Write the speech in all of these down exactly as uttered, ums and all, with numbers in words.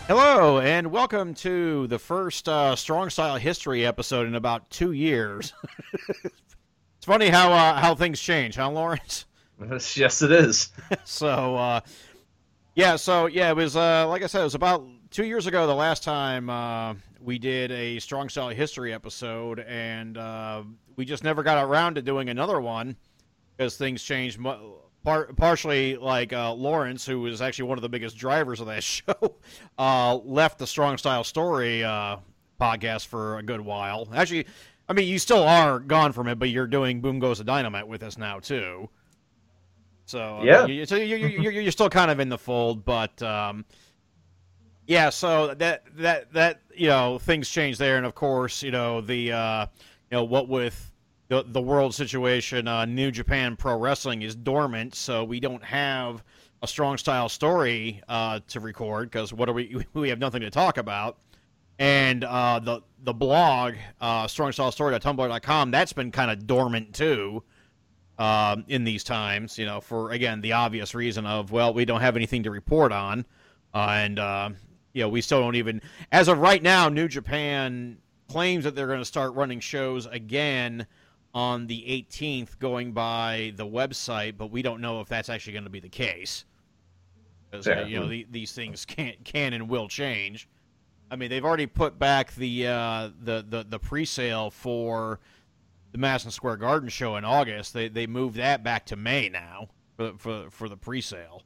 Hello, and welcome to the first uh, Strong Style History episode in about two years. It's funny how uh, how things change, huh, Lawrence? Yes, it is. so, uh, yeah, so, yeah, it was, uh, like I said, it was about two years ago the last time uh, we did a Strong Style History episode, and uh, we just never got around to doing another one because things changed. Mu- Par- partially, like uh, Lawrence, who was actually one of the biggest drivers of that show, uh, left the Strong Style Story uh, podcast for a good while. Actually, I mean, you still are gone from it, but you're doing Boom Goes the Dynamite with us now too. So, I mean, Yeah. you, so you, you, you, you're still kind of in the fold, but um, yeah. So that that that you know things change there, and of course, you know the uh, you know what with the the world situation, uh, New Japan Pro Wrestling is dormant, so we don't have a Strong Style Story uh, to record because what are we? We have nothing to talk about, and uh, the the blog uh, strong style story dot tumblr dot com, that's been kind of dormant too um, in these times. You know, for again the obvious reason of well, we don't have anything to report on, uh, and uh, you know we still don't even as of right now. New Japan claims that they're going to start running shows again on the eighteenth going by the website, but we don't know if that's actually going to be the case. Because, uh, Yeah. you know, the, these things can can and will change. I mean, they've already put back the uh, the, the, the pre-sale for the Madison Square Garden show in August. They they moved that back to May now for, for, for the pre-sale.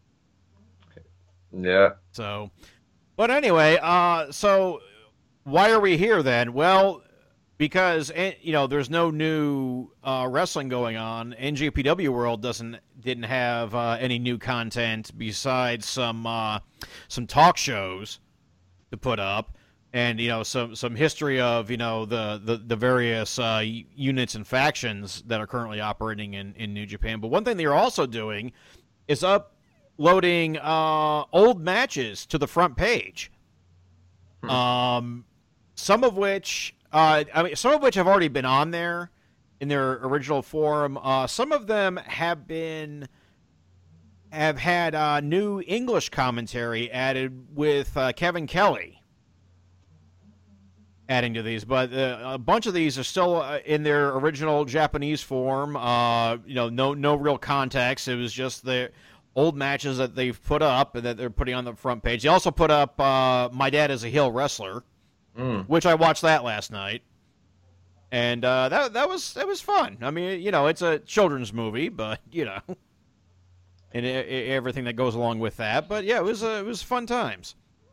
Yeah. So, but anyway, uh, so why are we here then? Well, because eh, you know there's no new uh, wrestling going on. N J P W World doesn't didn't have uh, any new content besides some uh, some talk shows to put up, and you know some some history of you know the the, the various uh, units and factions that are currently operating in, in New Japan. But one thing they're also doing is uploading uh, old matches to the front page. Hmm. Um, some of which uh, I mean, some of which have already been on there in their original form. Uh, some of them have been have had uh, new English commentary added with uh, Kevin Kelly adding to these, but uh, a bunch of these are still uh, in their original Japanese form. Uh, you know, no no real context. It was just the old matches that they've put up and that they're putting on the front page. They also put up uh, My Dad is a Heel Wrestler, Mm. which I watched that last night, and uh, that that was that was fun. I mean, you know, it's a children's movie, but you know, and it, it, everything that goes along with that. But yeah, it was uh, it was fun times.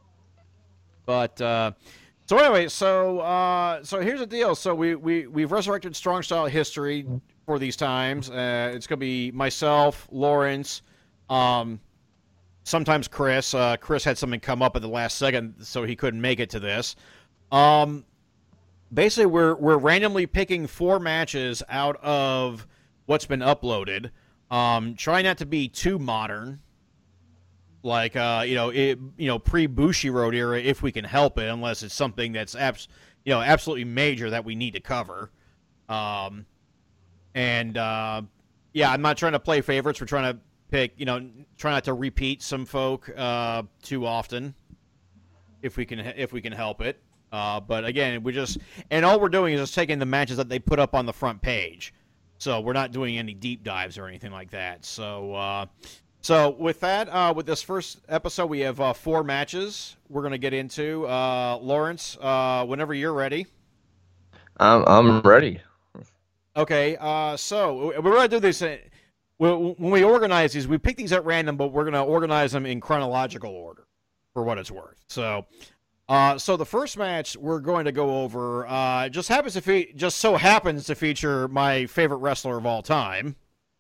But uh, so anyway, so uh, so here's the deal. So we we we've resurrected Strong Style History for these times. Uh, it's gonna be myself, Lawrence. Um, sometimes Chris. Uh, Chris had something come up at the last second, so he couldn't make it to this. Um, basically, we're we're randomly picking four matches out of what's been uploaded. Um, try not to be too modern, like uh, you know, it, you know, pre Bushiroad era, if we can help it, unless it's something that's abs- you know, absolutely major that we need to cover. Um, and uh, yeah, I'm not trying to play favorites. We're trying to pick, you know, try not to repeat some folk uh, too often, if we can if we can help it. Uh, but again, we just and all we're doing is just taking the matches that they put up on the front page. So we're not doing any deep dives or anything like that. So uh, so with that, uh, with this first episode, we have uh, four matches we're going to get into. Uh, Lawrence, uh, whenever you're ready. I'm I'm ready. Okay, uh, so we're going to do this. uh, When we organize these, we pick these at random, but we're going to organize them in chronological order for what it's worth. So, uh, so the first match we're going to go over uh, just happens to fe- just so happens to feature my favorite wrestler of all time.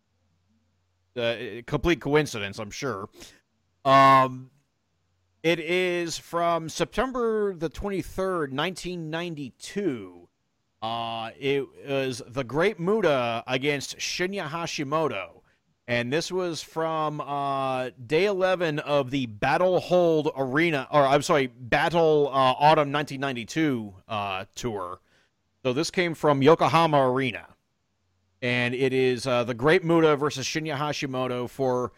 Uh, complete coincidence, I'm sure. Um, it is from September the twenty-third, nineteen ninety-two. Uh, it was the Great Muta against Shinya Hashimoto. And this was from uh, day eleven of the Battle Hold Arena, or I'm sorry, Battle uh, Autumn nineteen ninety-two uh, tour. So this came from Yokohama Arena. And it is uh, the Great Muta versus Shinya Hashimoto for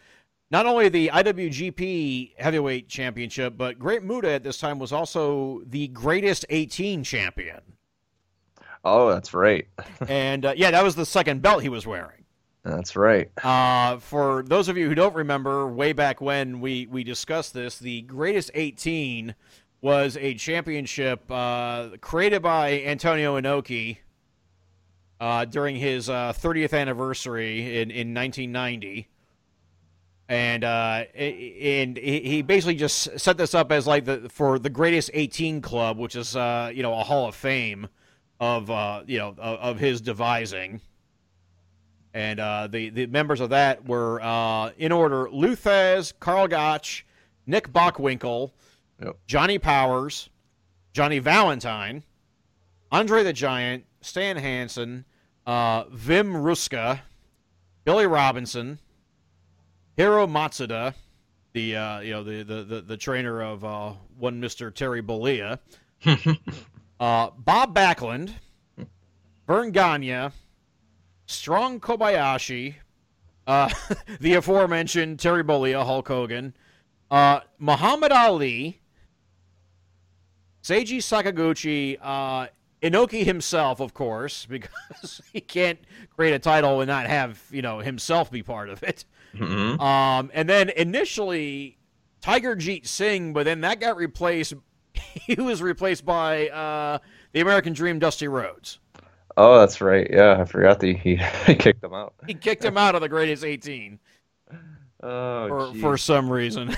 not only the I W G P Heavyweight Championship, but Great Muta at this time was also the Greatest eighteen champion. Oh, that's right. And uh, yeah, that was the second belt he was wearing. That's right. Uh, for those of you who don't remember, way back when we, we discussed this, the Greatest eighteen was a championship uh, created by Antonio Inoki uh, during his uh, thirtieth anniversary in, in nineteen ninety. And uh, and he basically just set this up as like the for the Greatest eighteen Club, which is uh, you know a Hall of Fame of uh, you know of, of his devising. And uh, the the members of that were uh, in order: Lou Thesz, Karl Gotch, Nick Bockwinkel, Yep. Johnny Powers, Johnny Valentine, Andre the Giant, Stan Hansen, uh, Vim Ruska, Billy Robinson, Hiro Matsuda, the uh, you know the, the, the, the trainer of uh, one Mister Terry Bollea, uh, Bob Backlund, Vern Gagne, Strong Kobayashi, uh, the aforementioned Terry Bollea, Hulk Hogan, uh, Muhammad Ali, Seiji Sakaguchi, uh, Inoki himself, of course, because he can't create a title and not have, you know, himself be part of it. Mm-hmm. Um, and then initially Tiger Jeet Singh, but then that got replaced. He was replaced by uh, the American Dream, Dusty Rhodes. Oh, that's right. Yeah, I forgot that he, he kicked them out. He kicked him out of the Greatest eighteen Oh, for, geez. for some reason.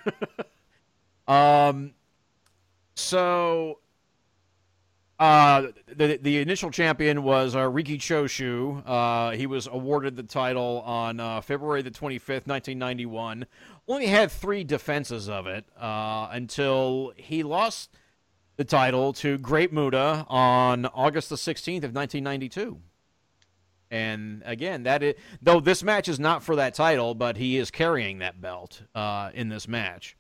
um, so uh, the the initial champion was uh, Riki Choshu. Uh, he was awarded the title on uh, February the twenty-fifth, nineteen ninety-one. Only had three defenses of it uh, until he lost the title to Great Muta on August the sixteenth of nineteen ninety-two. And again, that is, though this match is not for that title, but he is carrying that belt uh, in this match.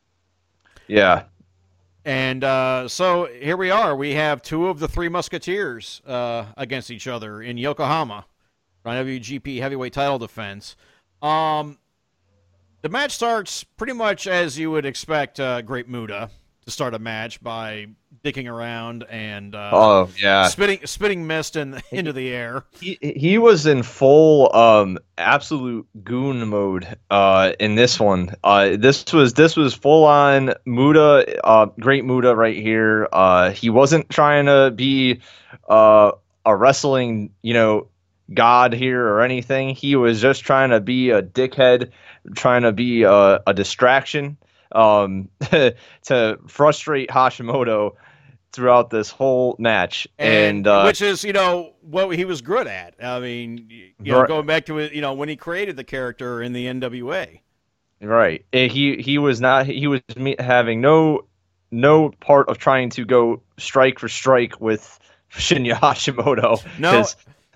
Yeah. And uh, so here we are. We have two of the Three Musketeers uh, against each other in Yokohama, I W G P Heavyweight title defense. Um, the match starts pretty much as you would expect uh, Great Muta to start a match, by dicking around and uh, Oh, yeah. spitting spitting mist in, into the air. He, he was in full um absolute goon mode uh in this one. Uh this was this was full on Muta, uh Great Muta right here. Uh he wasn't trying to be uh a wrestling, you know, god here or anything. He was just trying to be a dickhead, trying to be a, a distraction um to frustrate Hashimoto throughout this whole match, and, and uh, which is, you know, what he was good at. I mean, you know, right. going back to it, you know, when he created the character in the N W A. Right. Eh, He he was not. He was me- having no no part of trying to go strike for strike with Shinya Hashimoto. No. 'cause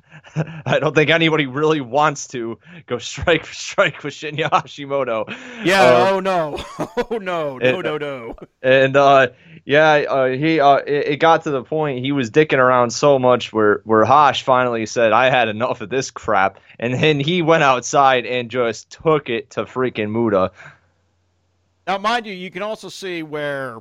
I don't think anybody really wants to go strike for strike with Shinya Hashimoto. Yeah. Uh, oh no. Oh no. No. it- No. No. And uh, yeah, uh, he uh, it, it got to the point he was dicking around so much where where Hash finally said, "I had enough of this crap," and then he went outside and just took it to freaking Muta. Now, mind you, you can also see where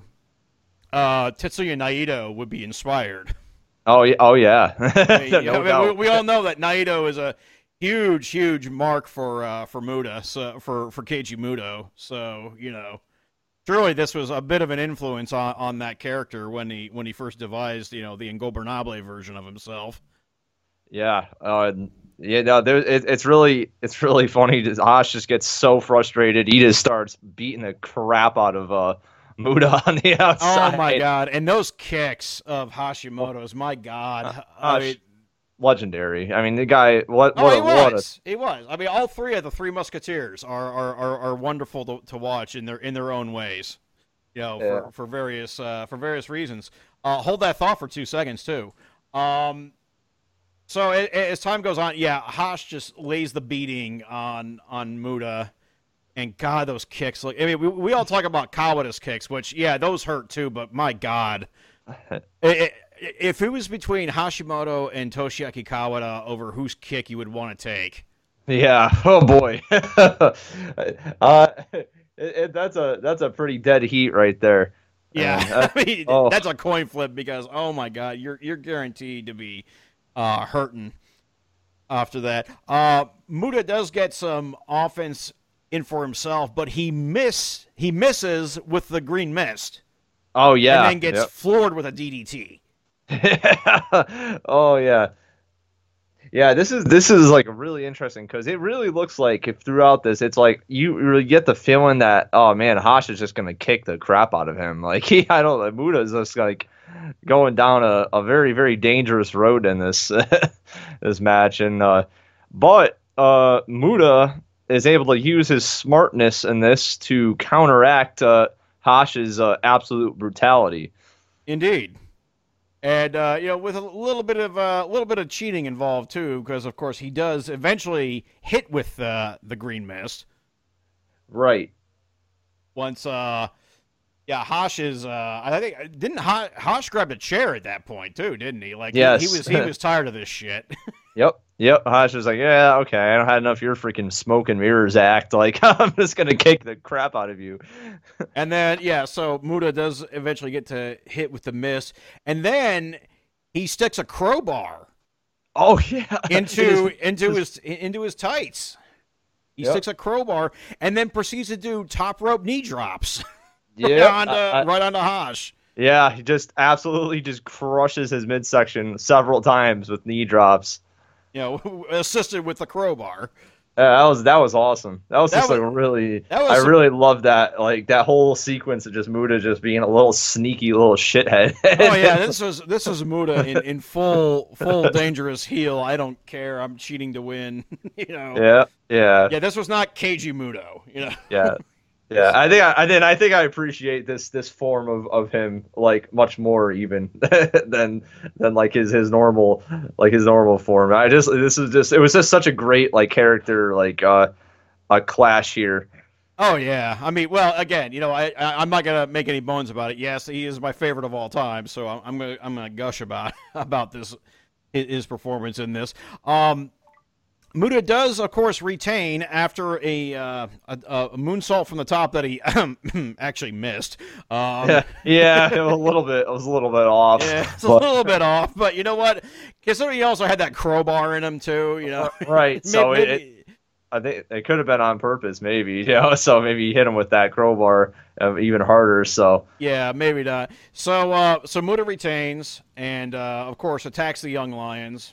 uh, Tetsuya Naito would be inspired. Oh yeah, oh yeah. I mean, you No know, doubt. we, we all know that Naito is a huge, huge mark for uh, for Muta, so for for Keiji Muto. So you know, surely this was a bit of an influence on, on that character when he when he first devised, you know, the Ingobernable version of himself. Yeah, uh, yeah. No, there. It, it's really, it's really funny. Just, Ash just gets so frustrated. He just starts beating the crap out of uh, Muta on the outside. Oh my god! And those kicks of Hashimoto's, my god! I Ash, mean, legendary. I mean, the guy. What? oh, what, he a, what a, was. He was. I mean, all three of the Three Musketeers are are, are, are wonderful to, to watch in their in their own ways. You know, Yeah. for, for various uh, for various reasons. Uh, hold that thought for two seconds too. Um, so a- a- as time goes on, yeah, Hash just lays the beating on on Muta, and God, those kicks! Like, I mean, we we all talk about Kawada's kicks, which yeah, those hurt too. But my God, I- I- if it was between Hashimoto and Toshiaki Kawada over whose kick you would want to take, Yeah. Oh boy. uh, it, it, that's a that's a pretty dead heat right there. Yeah, And uh, I mean oh that's a coin flip because oh my god, you're you're guaranteed to be uh, hurting after that. Uh, Muda does get some offense in for himself, but he miss he misses with the green mist, oh and yeah. then gets Yep. floored with a D D T. Oh yeah. Yeah, this is this is like really interesting because it really looks like if throughout this, it's like you really get the feeling that oh man, Hash is just gonna kick the crap out of him. Like he, I don't know, Muda is just like going down a, a very very dangerous road in this this match, and uh, but uh, Muda is able to use his smartness in this to counteract uh, Hash's uh, absolute brutality. Indeed. And uh, you know, with a little bit of a uh, little bit of cheating involved too, because of course he does eventually hit with uh, the green mist. Right. Once, uh, yeah, Hosh is. Uh, I think didn't Hosh, Hosh grabbed a chair at that point too, didn't he? Like Yes. he, he was he was tired of this shit. Yep. Yep. Hash was like, yeah, okay, I don't have enough of your freaking smoke and mirrors act. Like, I'm just gonna kick the crap out of you. And then yeah, so Muda does eventually get to hit with the mist, and then he sticks a crowbar Oh yeah. into It is- into his into his tights. He Yep. sticks a crowbar and then proceeds to do top rope knee drops yeah. right onto I- I- right onto Hosh. yeah. He just absolutely just crushes his midsection several times with knee drops. You know, assisted with the crowbar. Uh, that was that was awesome. That was That just was- like really. that was I some- really loved that. Like that whole sequence of just Muda just being a little sneaky little shithead. Oh yeah, this was this was Muda in, in full full dangerous heel. I don't care. I'm cheating to win. you know. yeah. Yeah. Yeah, this was not K G Muto. You know. Yeah. Yeah, I think I, I then I think I appreciate this this form of, of him like much more even than than like his his normal like his normal form. I just this is just it was just such a great like character like uh a clash here. Oh yeah. I mean, well, again, you know, I, I I'm not gonna make any bones about it. Yes, he is my favorite of all time. So I'm, I'm gonna I'm gonna gush about about this his performance in this. Um. Muta does, of course, retain after a, uh, a, a moonsault from the top that he actually missed. Um, Yeah, yeah, it was a little bit. It was a little bit off. yeah, it's a but- little bit off, but you know what? Considering he also had that crowbar in him too, you know. right. So Maybe- it, it, I think it could have been on purpose, maybe. You know, so maybe he hit him with that crowbar uh, even harder. So yeah, maybe not. So, uh, so Muta retains, and uh, of course attacks the young lions,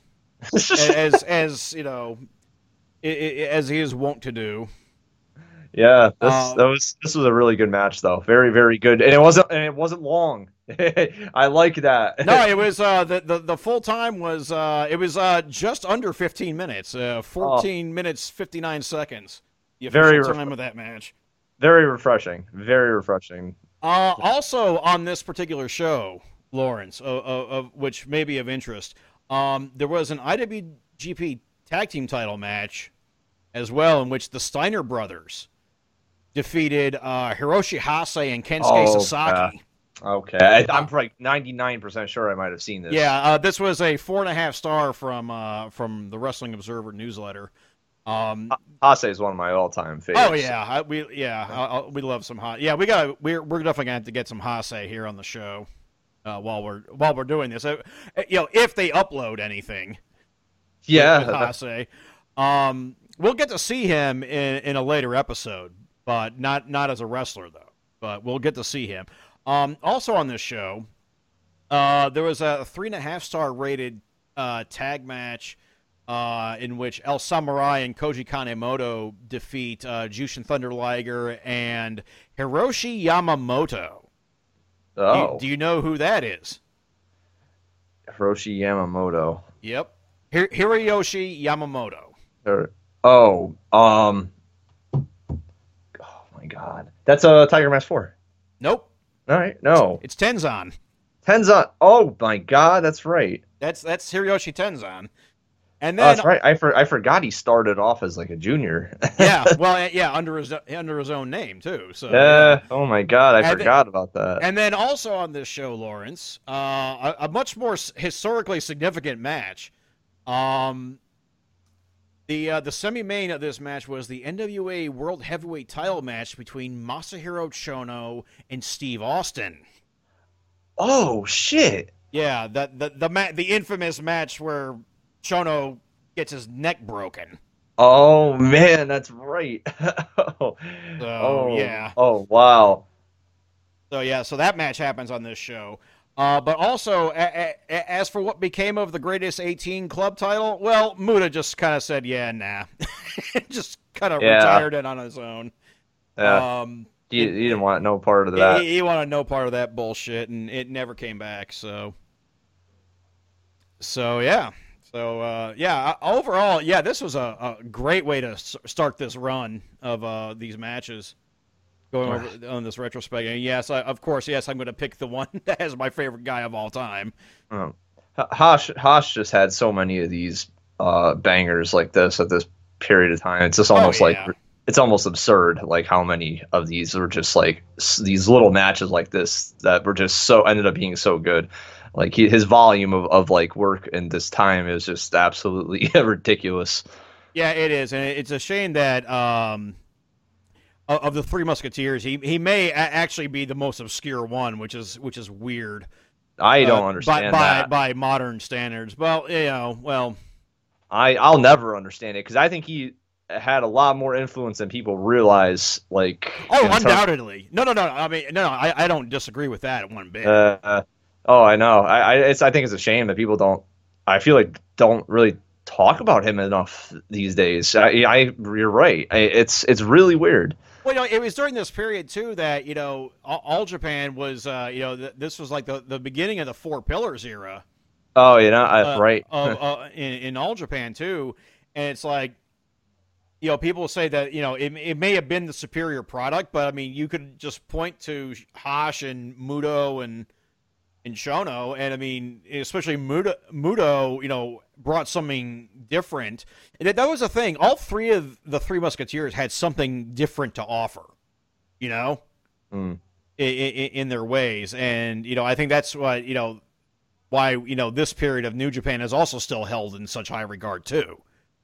as as you know, i- i- as he is wont to do. yeah, this Uh, that was this was a really good match though. Very very good, and it wasn't and it wasn't long. I like that. No, it was uh, the, the the full time was uh, it was uh, just under fifteen minutes, uh, fourteen minutes fifty nine seconds. The official Very time ref- of that match. Very refreshing. Very refreshing. Uh, also on this particular show, Lawrence, uh, uh, of which may be of interest, um, there was an I W G P Tag Team Title match as well, in which the Steiner brothers defeated uh, Hiroshi Hase and Kensuke Oh, Sasaki. Okay, I, I'm like ninety-nine percent sure I might have seen this. Yeah, uh, this was a four and a half star from uh, from the Wrestling Observer newsletter. Um, Hase is one of my all-time favorites. oh yeah, I, we yeah I, I, we love some hot. Yeah, we got we're we're definitely gonna have to get some Hase here on the show uh, while we're while we're doing this. Uh, you know, if they upload anything, yeah. with, with Hase, um, we'll get to see him in, in a later episode, but not not as a wrestler though. But we'll get to see him. Um, also on this show, uh, there was a three and a half star rated uh, tag match uh, in which El Samurai and Koji Kanemoto defeat uh, Jushin Thunder Liger and Hiroshi Yamamoto. Do, oh, you, do you know who that is? Hiroshi Yamamoto. Yep, Hir- Hiroyoshi Yamamoto. Or- oh, um, oh my God, that's a uh, Tiger Mask Four. Nope, All right, no, it's Tenzan. Tenzan. Oh my God, that's right. That's that's Hiroyoshi Tenzan. And Oh, then that's right. I for, I forgot he started off as like a junior. yeah, well, yeah, under his under his own name too. So Yeah. Oh my God, I And forgot about that. And then also on this show, Lawrence, uh, a, a much more s- historically significant match. Um, The uh, the semi-main of this match was the N W A World Heavyweight Title match between Masahiro Chono and Steve Austin. Oh shit! Yeah, the the the, ma- the infamous match where Chono gets his neck broken. Oh man, that's right. oh, So oh, yeah. Oh wow. So yeah, so that match happens on this show. Uh, but also, a- a- as for what became of the Greatest eighteen Club title, well, Muta just kind of said, yeah, nah. just kind of Yeah. retired it on his own. Yeah. Um, He, it- he didn't want no part of that. He, he wanted no part of that bullshit, and it never came back. So, so yeah, so uh, yeah. Overall, yeah, this was a, a great way to s- start this run of uh, these matches. Going over on this retrospect, and yes, I, of course, yes, I'm going to pick the one that has my favorite guy of all time. Um, Haas Haas just had so many of these uh, bangers like this at this period of time. It's just almost Oh, yeah. like it's almost absurd, like how many of these were just like s- these little matches like this that were just so ended up being so good. Like he, his volume of, of like work in this time is just absolutely ridiculous. Yeah, it is, and it's a shame that um, of of the Three Musketeers, he he may a- actually be the most obscure one, which is which is weird. I don't uh, understand by, that. by by modern standards. Well, you know, well, I I'll never understand it because I think he had a lot more influence than people realize. Like oh, in terms- undoubtedly. No, no, no. I mean, no, no. I, I don't disagree with that one bit. Uh, oh, I know. I I, it's, I think it's a shame that people don't. I feel like don't really talk about him enough these days. I, I you're right. I, it's it's really weird. Well, you know, it was during this period too that you know all, all Japan was, uh, you know, th- this was like the, the beginning of the Four Pillars era. Oh, you know, I, uh, right. of, uh, in, in all Japan too, and it's like, you know, people say that you know it, it may have been the superior product, but I mean, you could just point to Hash and Muto and and Shono, and I mean, especially Muto, Muto, you know, brought something different. And that, that was the thing. All three of the Three Musketeers had something different to offer, you know, Mm. in, in, in their ways, and you know, I think that's what you know. Why you know this period of New Japan is also still held in such high regard too.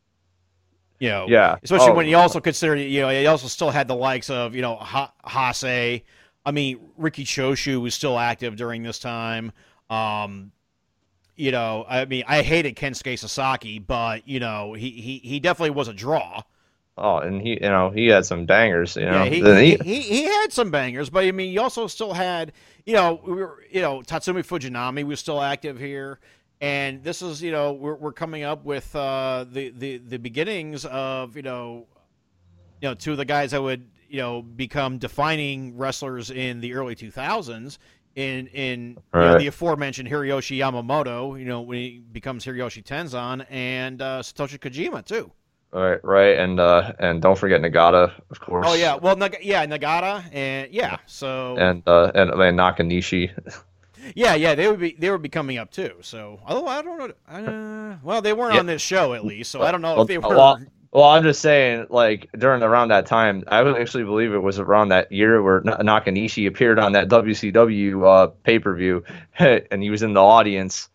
You know, Yeah. especially Oh. when you also consider you know he also still had the likes of you know ha- Hase. I mean, Ricky Choshu was still active during this time. Um, you know, I mean, I hated Kensuke Sasaki, but you know, he he, he definitely was a draw. Oh, and he, you know, he had some bangers. You know, Yeah, he, Then he, he he had some bangers, but I mean, you also still had, you know, we were, you know, Tatsumi Fujinami was still active here, and this is, you know, we're we're coming up with uh, the the the beginnings of, you know, you know, two of the guys that would, you know, become defining wrestlers in the early two thousands. In in you know, Right. the aforementioned Hiroyoshi Yamamoto, you know, when he becomes Hiroyoshi Tenzan, and uh, Satoshi Kojima too. right, right, and uh, and don't forget Nagata, of course. Oh yeah, well, Nag- yeah, Nagata, and yeah, so and uh, and, and Nakanishi. yeah, yeah, they would be they would be coming up too. So, although I don't know, uh, well, they weren't Yeah. on this show at least, so I don't know Well, if they were. well, well, I'm just saying, like during around that time, I would actually believe it was around that year where Na- Nakanishi appeared on that W C W uh, pay per view, and he was in the audience.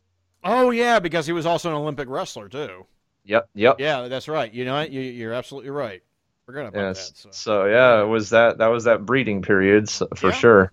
Oh yeah, because he was also an Olympic wrestler too. Yep, yep. Yeah, that's right. You know, what? you, you're absolutely right. Forgot about Yes. that. So. So yeah, it was that that was that breeding period so- for Yeah. sure.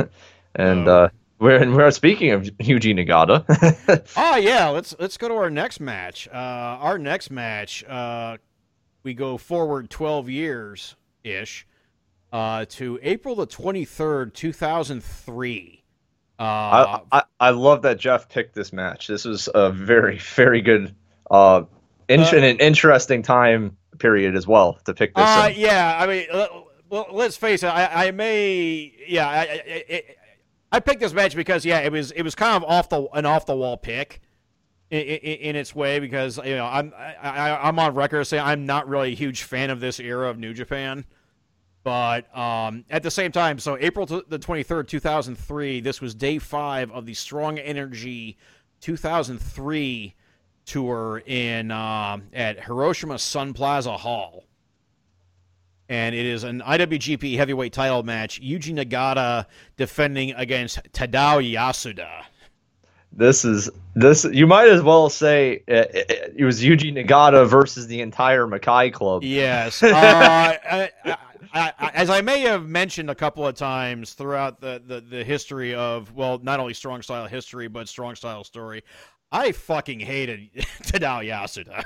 and So- uh, we're and we're speaking of Yuji Nagata. Oh yeah, let's let's go to our next match. Uh, our next match, uh, we go forward twelve years ish uh, to April the twenty third, two thousand three. Uh, I, I I love that Jeff picked this match. This was a very very good, uh, in, Uh, and an interesting time period as well to pick this. Uh, in. yeah, I mean, let, well, let's face it. I, I may, yeah, I, I, I, I picked this match because, yeah, it was it was kind of off the an off the wall pick in, in, in its way because you know I'm I, I, I'm on record saying I'm not really a huge fan of this era of New Japan, but um, at the same time, so April the twenty third, two thousand three, this was day five of the Strong Energy two thousand three tour in um, at Hiroshima Sun Plaza Hall. And it is an I W G P heavyweight title match. Yuji Nagata defending against Tadao Yasuda. This is this. You might as well say it, it, it was Yuji Nagata versus the entire Makai Club. Yes. Uh, I, I, I, as I may have mentioned a couple of times throughout the, the, the history of, well, not only Strong Style history, but Strong Style story, I fucking hated Tadao Yasuda.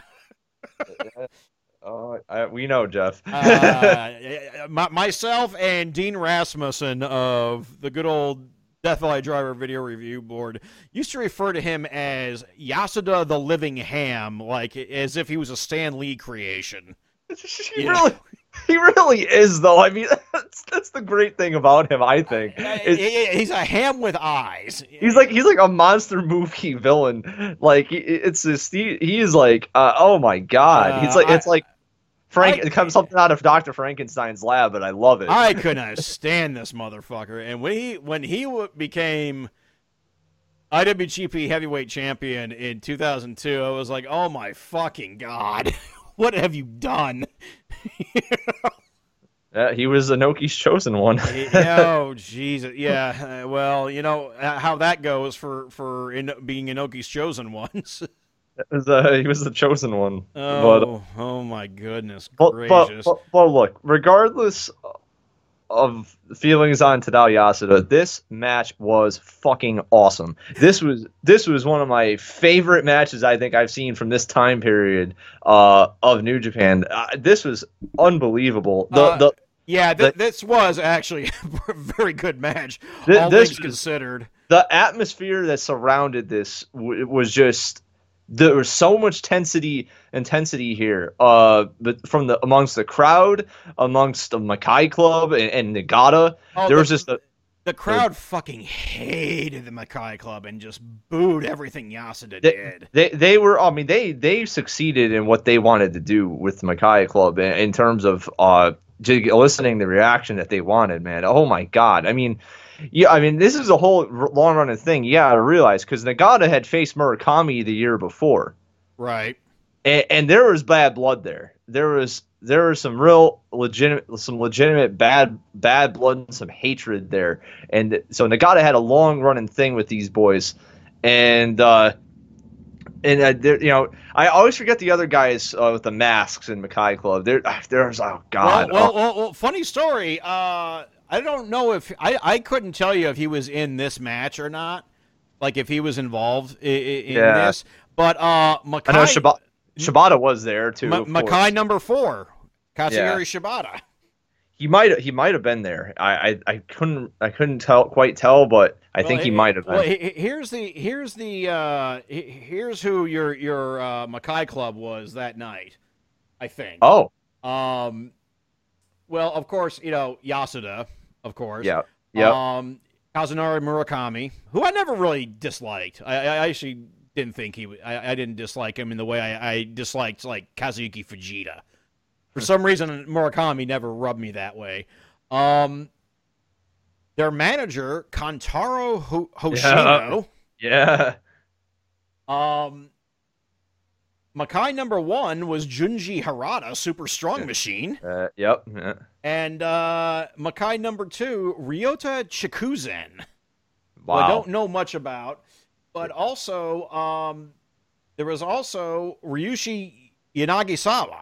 Oh, I, we know, Jeff. uh, my, myself and Dean Rasmussen of the good old Death Valley Driver Video Review Board used to refer to him as Yasuda the Living Ham, like as if he was a Stan Lee creation. he you really, know? he really is, though. I mean, that's that's the great thing about him. I think he's a ham with eyes. He's like he's like a monster movie villain. Like it's this. He, he is like, uh, oh my god. Uh, he's like I, it's like. Frank, I, it comes something out of Doctor Frankenstein's lab, and I love it. I couldn't stand this motherfucker. And when he when he became I W G P Heavyweight Champion in two thousand two, I was like, oh my fucking god, what have you done? You know? Yeah, he was Inoki's chosen one. Oh Jesus, yeah. Uh, well, you know how that goes for for in, being Inoki's chosen ones. Was, uh, he was the chosen one. Oh, but, oh my goodness but, gracious! But, but, but look, regardless of feelings on Tadao Yasuda, this match was fucking awesome. This was this was one of my favorite matches I think I've seen from this time period uh, of New Japan. Uh, this was unbelievable. The uh, the yeah, th- the, this was actually a very good match. Th- all this things was, considered, the atmosphere that surrounded this w- was just. There was so much intensity, intensity here, uh, but from the amongst the crowd, amongst the Makai Club and, and Nagata, oh, there the, was just a the crowd a, fucking hated the Makai Club and just booed everything Yasuda they, did. They they were, I mean, they they succeeded in what they wanted to do with the Makai Club in, in terms of uh eliciting the reaction that they wanted. Man, oh my god, I mean. Yeah, I mean, this is a whole long-running thing. You got to realize, because Nagata had faced Murakami the year before. Right. And, and there was bad blood there. There was there was some real legitimate, some legitimate bad bad blood and some hatred there. And so Nagata had a long-running thing with these boys. And, uh, and uh, there, you know, I always forget the other guys uh, with the masks in Makai Club. There, there's, oh, God. Well, well, oh. well, well funny story. Uh... I don't know if I, I couldn't tell you if he was in this match or not, like if he was involved in, in yeah. this. But uh, Makai, I know Shibata, Shibata was there too. Ma- Makai number four, Katsuyori yeah. Shibata. He might he might have been there. I, I, I couldn't I couldn't tell quite tell, but I well, think he might have been. Well, here's the here's the uh, here's who your your uh, Makai Club was that night. I think. Oh. Um. Well, of course, you know Yasuda. Of course. Yeah. Yeah. Um, Kazunari Murakami, who I never really disliked. I, I actually didn't think he. I, I didn't dislike him in the way I, I disliked like Kazuyuki Fujita. For some reason, Murakami never rubbed me that way. Um, their manager Kantaro Ho- Hoshino. Yeah. yeah. Um. Makai number one was Junji Harada, Super Strong Machine. Uh, yep. Yeah. And uh, Makai number two, Ryota Chikuzen. Wow. Who I don't know much about. But also, um, there was also Ryushi Yanagisawa.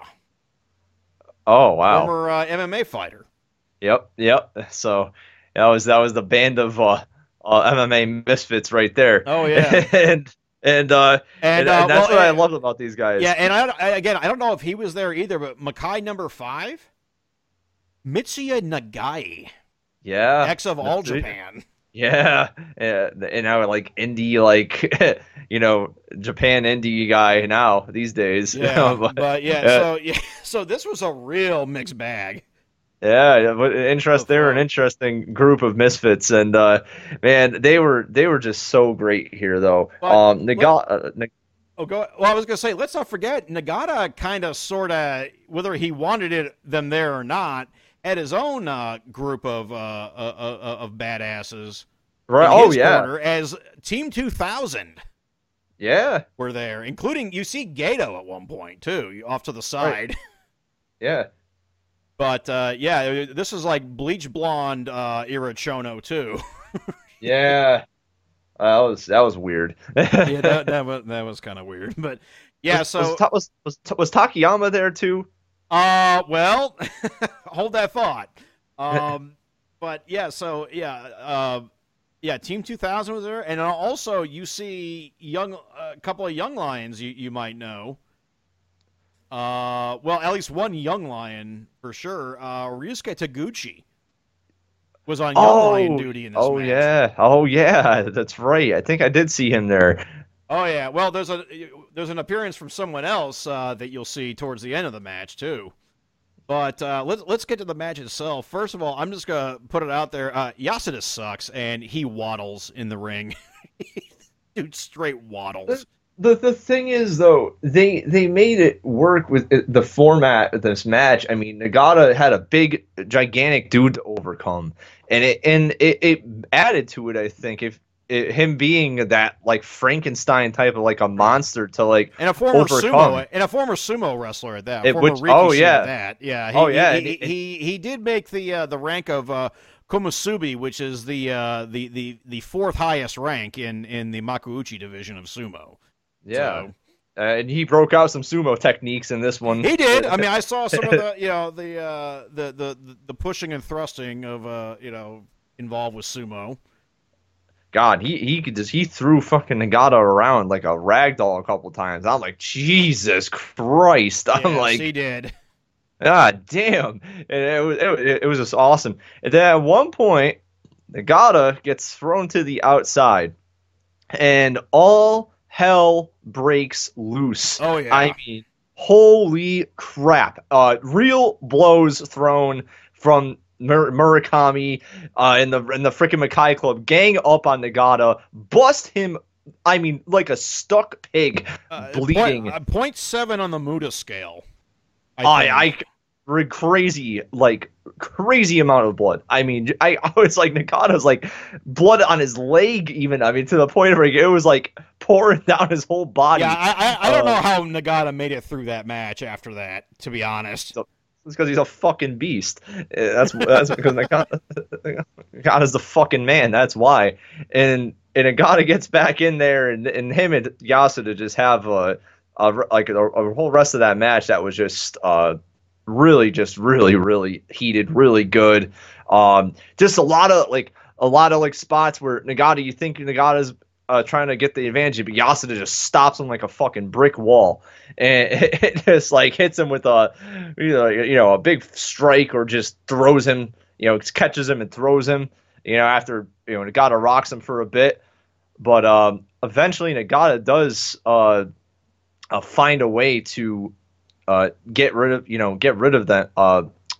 Oh, wow. Former uh, M M A fighter. Yep, yep. So that was that was the band of uh, uh, M M A misfits right there. Oh, yeah. and... And, uh, and, and, uh, and that's well, what I and, loved about these guys. Yeah, and I, I again, I don't know if he was there either, but Makai number five, Mitsuya Nagai. Yeah. Ex of All Japan. Yeah. yeah. And now, like, indie, like, you know, Japan indie guy now these days. Yeah. but, but, yeah, yeah, so, yeah, so this was a real mixed bag. Yeah, but interest. They were an interesting group of misfits, and uh, man, they were they were just so great here, though. But, um, Nagata. Uh, Nag- oh, go. Well, I was gonna say, let's not forget Nagata. Kind of, sort of, whether he wanted it them there or not, had his own uh, group of uh, uh, uh, of badasses. Right. Oh yeah. Corner, as Team two thousand. Yeah. Were there, including you see Gato at one point too, off to the side. Right. Yeah. But, uh, yeah, this is like bleach blonde uh, era Chono, too. yeah. that was that was weird. Yeah, that that was that was kind of weird, but yeah. Was was So, Ta- was was, was Takayama there too? uh, well, hold that thought. Um, but yeah, so yeah, uh, yeah, Team two thousand was there, and also you see young a uh, couple of young lions you you might know. Uh, well, at least one young lion for sure. Uh, Ryusuke Taguchi was on young lion Oh, duty in this oh match. yeah, oh yeah, that's right. I think I did see him there. Oh yeah, well there's a there's an appearance from someone else uh, that you'll see towards the end of the match too. But uh, let's let's get to the match itself. First of all, I'm just gonna put it out there. Uh, Yasuda sucks, and he waddles in the ring. Dude, straight waddles. The the thing is though, they they made it work with it- the format of this match. I mean, Nagata had a big, gigantic dude to overcome, and it and it, it added to it. I think if it, him being that like Frankenstein type of like a monster to like And a former overcome. sumo, and a former sumo wrestler at that. It- former which- Rikishi oh, yeah. at that. Yeah. He, Oh, yeah, He and he, it- he, he did make the uh, the rank of uh, Komusubi, which is the uh, the the the fourth highest rank in in the Makuuchi division of sumo. Yeah. So, Uh, and he broke out some sumo techniques in this one. he did. I mean, I saw some of the, you know, the uh, the, the the pushing and thrusting of, uh, you know, involved with sumo. God, he he could just he threw fucking Nagata around like a rag doll a couple times. I'm like, Jesus Christ! I'm Yes, like, he did. ah, damn! And it was it, it was just awesome. And then at one point, Nagata gets thrown to the outside, and all hell breaks loose. Oh yeah. I mean, holy crap! Uh, real blows thrown from Mur- Murakami uh, in the in the freaking Makai Club, gang up on Nagata, bust him. I mean, like a stuck pig, Uh, bleeding. Point, uh, point seven on the Muda scale. I, I, think. I, re- crazy, like crazy amount of blood. I mean, I, I was like Nagata's like blood on his leg, even. I mean, to the point where it was like pouring down his whole body. Yeah, I, I, I don't Uh, know how Nagata made it through that match after that, to be honest. So- It's because he's a fucking beast. Uh, That's that's because Nagata, Nagata's the fucking man. That's why. And and Nagata gets back in there, and, and him and Yasuda just have a, a like a, a whole rest of that match that was just uh really just really really heated, really good. Um, just a lot of like a lot of like spots where Nagata, you think Nagata's uh, trying to get the advantage, but Yasuda just stops him like a fucking brick wall, and it, it just like hits him with a you know, you know a big strike, or just throws him, you know, catches him and throws him, you know, after you know Nagata rocks him for a bit, but um, eventually Nagata does uh, uh find a way to uh get rid of you know get rid of that uh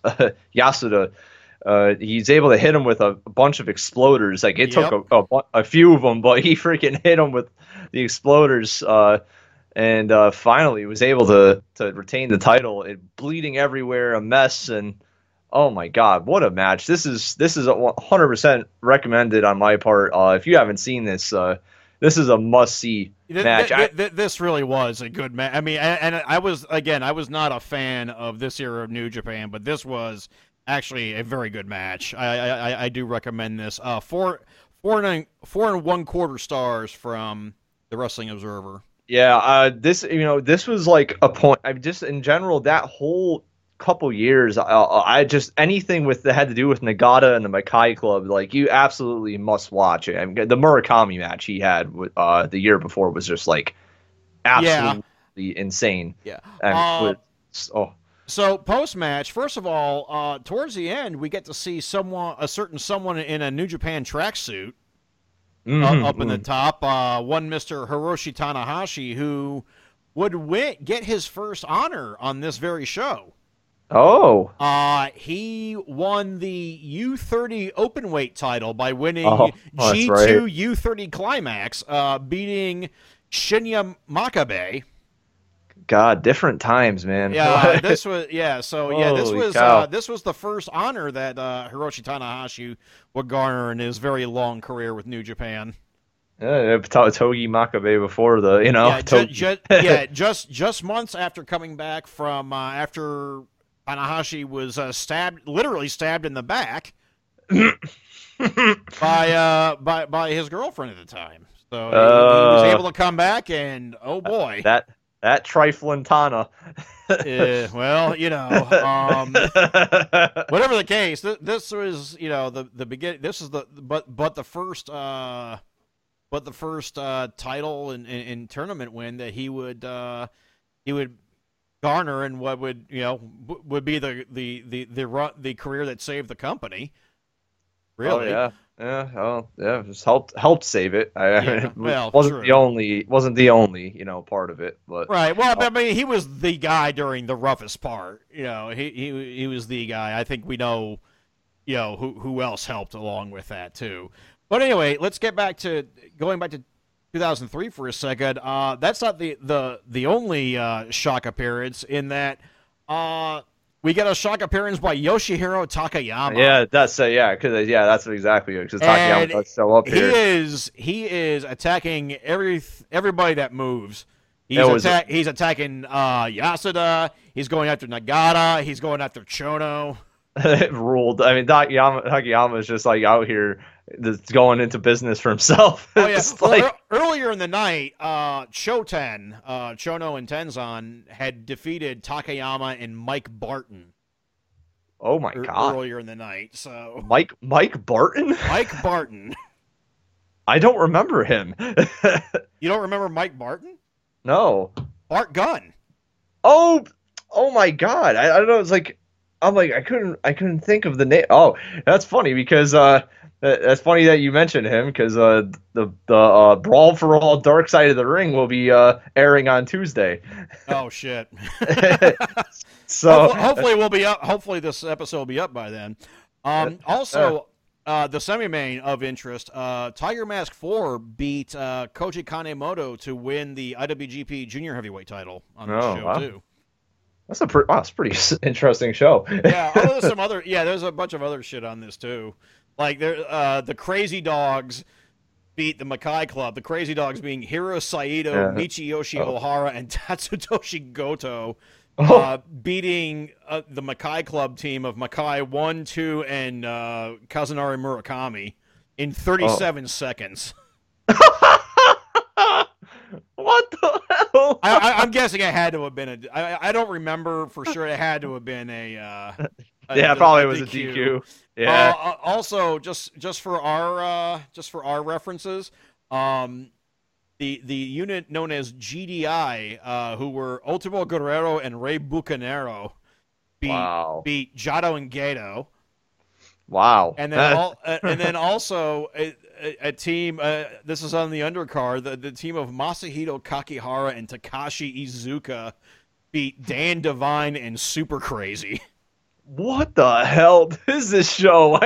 Yasuda. Uh, he's able to hit him with a, a bunch of exploders. Like it Yep. took a, a, a few of them, but he freaking hit him with the exploders. Uh, and uh, finally was able to to retain the title. It bleeding everywhere, a mess, and oh my god, what a match! This is this is a one hundred percent recommended on my part. Uh, if you haven't seen this, uh, this is a must see Th- match. th- I- th- this really was a good match. I mean, and, and I was again, I was not a fan of this era of New Japan, but this was actually a very good match. I I, I do recommend this. Uh, four four and four and one quarter stars from the Wrestling Observer. Yeah, uh, this you know this was like a point. I just in general that whole couple years, uh, I just anything with that had to do with Nagata and the Makai Club, like you absolutely must watch it. I mean, the Murakami match he had with, uh, the year before was just like absolutely insane. Yeah. And Uh, with- oh, So post match, first of all, uh, towards the end, we get to see someone, a certain someone in a New Japan tracksuit mhm, uh, up in the mhm. top. Uh, one Mister Hiroshi Tanahashi, who would win, get his first honor on this very show. Oh, Uh, he won the U thirty openweight title by winning Oh, oh, G two that's right. U thirty Climax, uh, beating Shinya Makabe. God, different times, man. Yeah, this was yeah. So yeah, this Holy was cow. uh, this was the first honor that uh, Hiroshi Tanahashi would garner in his very long career with New Japan. Yeah, To- Togi Makabe before the you know yeah, ju- Togi. ju- yeah, just just months after coming back from uh, after Tanahashi was uh, stabbed, literally stabbed in the back. by uh by by his girlfriend at the time. So he, he was Uh, able to come back, and oh boy, that that trifling Tana. uh, well, you know, um, whatever the case, th- this was, you know, the the beginning. This is the but but the first uh, but the first uh, title and, and, and tournament win that he would uh, he would garner, and what would, you know, w- would be the the the the, ru- the career that saved the company. Really? Oh yeah, yeah. Oh yeah. Just helped helped save it. I, I Yeah, mean, it well, wasn't true. the only wasn't the only you know part of it, but Right. Well, uh, I mean, he was the guy during the roughest part. You know, he he he was the guy. I think we know, you know, who who else helped along with that too. But anyway, let's get back to going back to two thousand three for a second. Uh, that's not the the the only uh, shock appearance in that. Uh, we get a shock appearance by Yoshihiro Takayama. yeah, that's uh, yeah, because yeah, that's exactly it. Because Takayama And does show up he here. is he is attacking every everybody that moves. He's It was- attack, he's attacking uh, Yasuda. He's going after Nagata. He's going after Chono. It ruled. I mean, Takayama Takayama is just like out here, just going into business for himself. Oh yeah. It's Well, like, ear- earlier in the night, uh, Choten, uh, Chono and Tenzan had defeated Takayama and Mike Barton oh my ear- god, earlier in the night. So Mike Mike Barton. Mike Barton. I don't remember him. You don't remember Mike Barton? No. Bart Gunn. Oh, oh my god. I, I don't know. It's like I'm like I couldn't I couldn't think of the name. Oh, that's funny because uh that- that's funny that you mentioned him because uh the the uh, Brawl for All Dark Side of the Ring will be uh airing on Tuesday. Oh shit. So hopefully, hopefully we'll be up. Hopefully this episode will be up by then. Um, also, uh, the semi-main of interest, uh, Tiger Mask four beat uh, Koji Kanemoto to win the I W G P Junior Heavyweight title on this Oh, show wow. too. that's a pretty wow, that's a pretty interesting show. Yeah, oh, there's some other. Yeah, there's a bunch of other shit on this too. Like there, uh, the Crazy Dogs beat the Makai Club. The Crazy Dogs being Hiro Saito, Yeah. Michiyoshi Oh. Ohara, and Tatsutoshi Goto. Oh, Uh, beating uh, the Makai Club team of Makai one, two, and uh, Kazunari Murakami in thirty-seven seconds. what the hell? I, I, I'm guessing it had to have been a. I, I don't remember for sure. It had to have been a. Uh, a yeah, a- probably a was D Q. a D Q. Yeah. Uh, uh, also, just just for our uh, just for our references, um, the the unit known as G D I, uh, who were Ultimo Guerrero and Rey Bucanero, beat Wow. beat Jado and Gato, Wow. and then all, uh, and then also a, a, a team. Uh, this is on the undercard. The, the team of Masahito Kakihara and Takashi Iizuka beat Dan Devine and Super Crazy. What the hell is this show?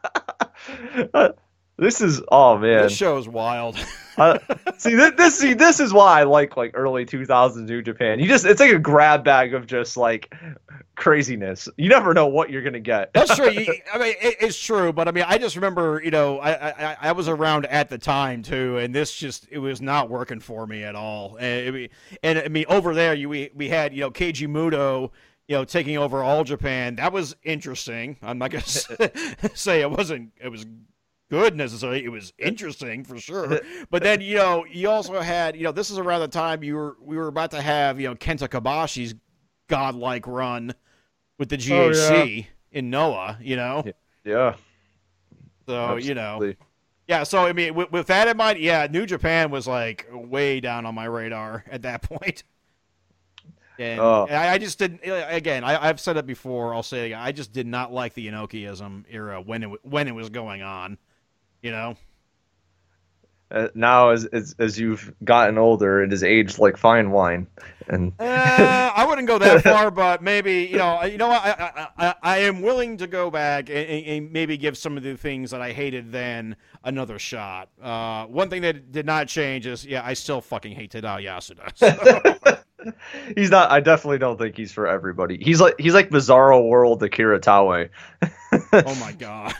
This is oh man. This show is wild. uh, see this, this see this is why I like like early two thousands New Japan. You just it's like a grab bag of just like craziness. You never know what you're gonna get. That's true. You, I mean, it, it's true, but I mean, I just remember, you know, I, I I was around at the time too, and this just it was not working for me at all. And, I mean, and I mean, over there, you we we had you know Keiji Muto, you know, taking over All Japan. That was interesting. I'm not gonna say, say it wasn't. It was good necessarily. It was interesting for sure. But then you know, you also had you know, this is around the time you were we were about to have you know Kenta Kobashi's godlike run with the G H C Oh, yeah. in Noah, you know. Yeah. So you know, Absolutely. yeah. So I mean, with, with that in mind, yeah, New Japan was like way down on my radar at that point. And Oh. I, I just didn't. Again, I, I've said it before. I'll say it again. I just did not like the Inokiism era when it when it was going on. You know. Uh, now as, as as you've gotten older, it has aged like fine wine. And Uh, I wouldn't go that far, but maybe you know, you know, what, I I, I, I am willing to go back and, and maybe give some of the things that I hated then another shot. Uh, one thing that did not change is, yeah, I still fucking hate Tadao Yasuda. So, he's not. I definitely don't think he's for everybody. He's like he's like Bizarro World Akira Taue. oh my god.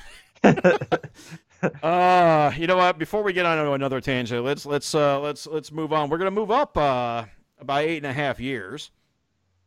Uh, you know what? Before we get on to another tangent, let's let's uh let's let's move on. We're gonna move up uh about eight and a half years.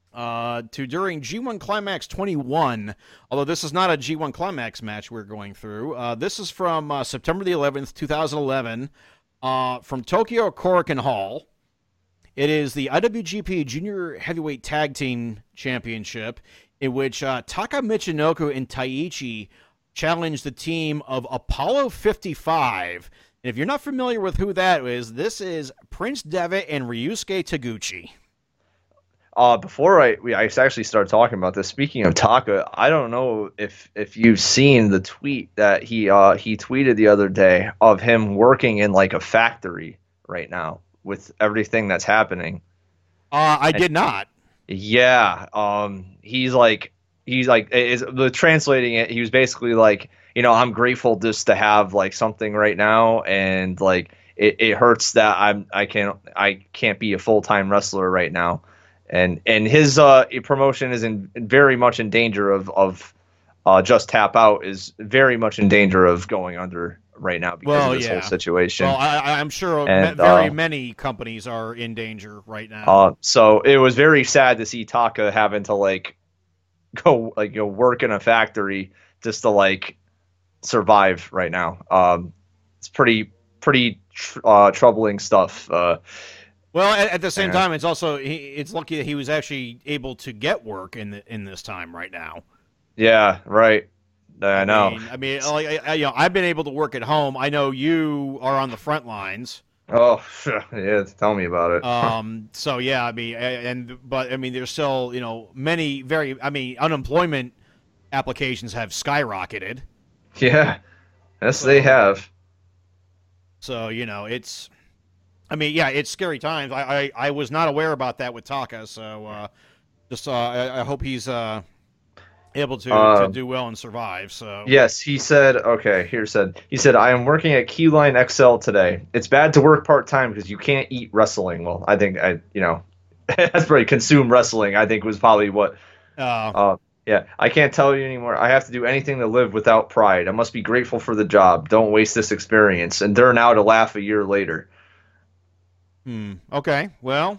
uh, to during G one Climax twenty-one, although this is not a G one Climax match we're going through. Uh, this is from uh, September the eleventh, twenty eleven, uh, from Tokyo Korakuen Hall. It is the I W G P Junior Heavyweight Tag Team Championship, in which uh, Taka Michinoku and Taichi challenged the team of Apollo fifty-five. And if you're not familiar with who that is, this is Prince Devitt and Ryusuke Taguchi. Uh, before I we I actually start talking about this, speaking of Taka, I don't know if if you've seen the tweet that he uh he tweeted the other day of him working in like a factory right now with everything that's happening. Uh, I did not. Yeah, um, he's like he's like is the translating it. He was basically like, you know, I'm grateful just to have like something right now, and like it, it hurts that I'm I can't I can't be a full time wrestler right now. And and his uh, promotion is in very much in danger of of uh, Just Tap Out is very much in danger of going under right now because well, of this yeah. whole situation. Well, I, I'm sure and, very uh, many companies are in danger right now. Uh, so it was very sad to see Taka having to like go like go work in a factory just to like survive right now. Um, it's pretty pretty tr- uh, troubling stuff. Uh, Well, at, at the same Yeah. time, it's also he, it's lucky that he was actually able to get work in the, in this time right now. yeah, right. I know. mean, I mean, like, I, I- you know, I've been able to work at home. I know you are on the front lines. Oh, yeah. Tell me about it. Um, so yeah, I mean, a- and but I mean, there's still you know many very. I mean, unemployment applications have skyrocketed. Yeah. Yes, they have. So you know, it's. I mean, yeah, it's scary times. I I, I was not aware about that with Taka. So uh, just uh, I, I hope he's uh, able to, to Um, do well and survive. So Yes, he said, okay, here said, he said, I am working at Keyline X L today. It's bad to work part-time because you can't eat wrestling. Well, I think, I you know, that's probably consume wrestling, I think was probably what, uh, uh, yeah, I can't tell you anymore. I have to do anything to live without pride. I must be grateful for the job. Don't waste this experience. And they're now to laugh a year later. hmm, okay, well.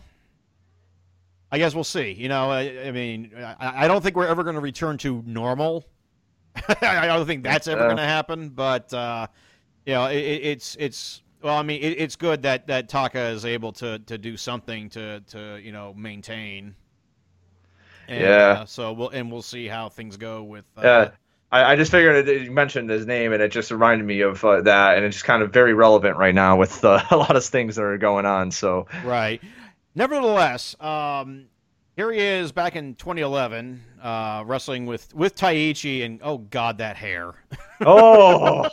I guess we'll see. You know, I, I mean, I, I don't think we're ever going to return to normal. I don't think that's ever Uh. going to happen. But uh, you know, it, it's it's well, I mean, it, it's good that, that Taka is able to, to do something to, to you know maintain. And, Yeah. Uh, so we'll and we'll see how things go with. Uh, Yeah. I, I just figured that you mentioned his name, and it just reminded me of uh, that, and it's just kind of very relevant right now with uh, a lot of things that are going on. So Right. Nevertheless, um, here he is back in twenty eleven, uh, wrestling with with Taichi, and oh god, that hair. Oh,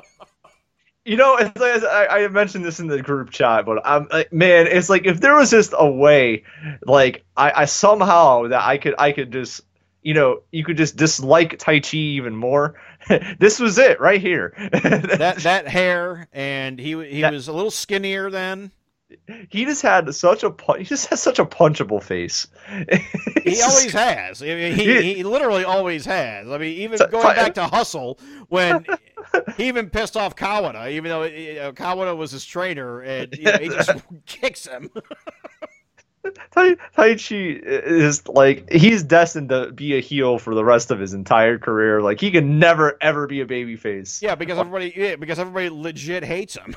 you know, it's like, I, I mentioned this in the group chat, but I'm like, man, it's like if there was just a way, like I, I somehow that I could, I could just, you know, you could just dislike Tai Chi even more. This was it right here. that that hair, and he he That- was a little skinnier then. He just had such a, pu- he just has such a punchable face. He always has. I mean, he, he literally always has. I mean, even So- going back to Hustle, when he even pissed off Kawada, even though you know, Kawada was his trainer, and you know, he just kicks him. Tai, Tai Chi is like he's destined to be a heel for the rest of his entire career. Like he can never ever be a babyface. Yeah, because everybody, yeah, because everybody legit hates him.